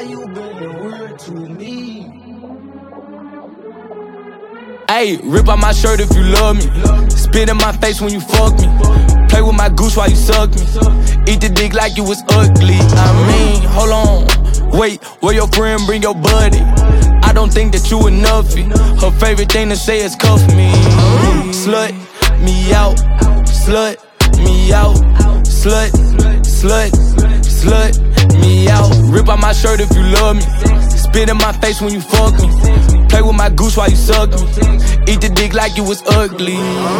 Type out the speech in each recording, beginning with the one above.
you been weird to me? Ayy, rip out my shirt if you love me. Spit in my face when you fuck me. Play with my goose while you suck me. Eat the dick like you was ugly. I mean, hold on, wait, where your friend bring your buddy? I don't think that you enough. Her favorite thing to say is cuff me. Slut me out, slut me out, slut, slut, slut me out. Rip out my shirt if you love me. Spit in my face when you fuck me. Play with my goose while you suck me. Eat the dick like you was ugly.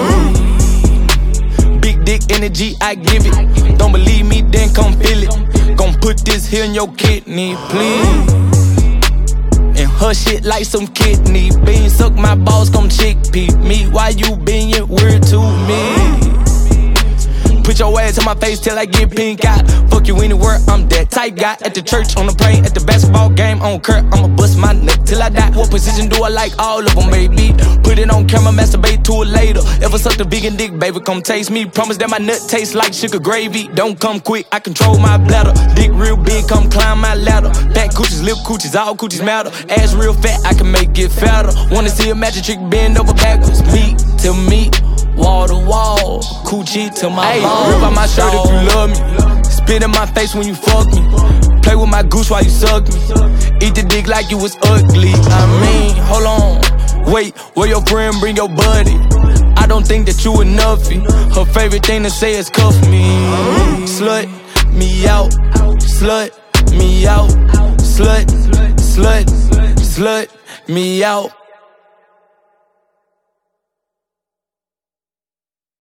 Big dick energy, I give it. Don't believe me, then come feel it. Gon' put this here in your kidney, please. And her shit like some kidney beans. Suck my balls, come chickpea me. Why you being weird to me? Put your ass in my face till I get pink eye. Fuck you anywhere, I'm that type guy. At the church, on the plane, at the basketball game, on Kurt, I'ma bust my neck till I die. What position do I like? All of them, baby. Put it on camera, masturbate to it later. Ever sucked a vegan dick, baby, come taste me. Promise that my nut tastes like sugar gravy. Don't come quick, I control my bladder. Dick real big, come climb my ladder. Back coochies, lip coochies, all coochies matter. Ass real fat, I can make it fatter. Wanna see a magic trick bend over backwards. Meat to meat, wall to wall, coochie to my balls. Rip out my shirt if you love me. Spit in my face when you fuck me. Play with my goose while you suck me. Eat the dick like you was ugly. I mean, hold on, wait, where your friend bring your buddy? I don't think that you enough. Her favorite thing to say is cuff me. Slut me out, slut me out, slut, slut, slut me out.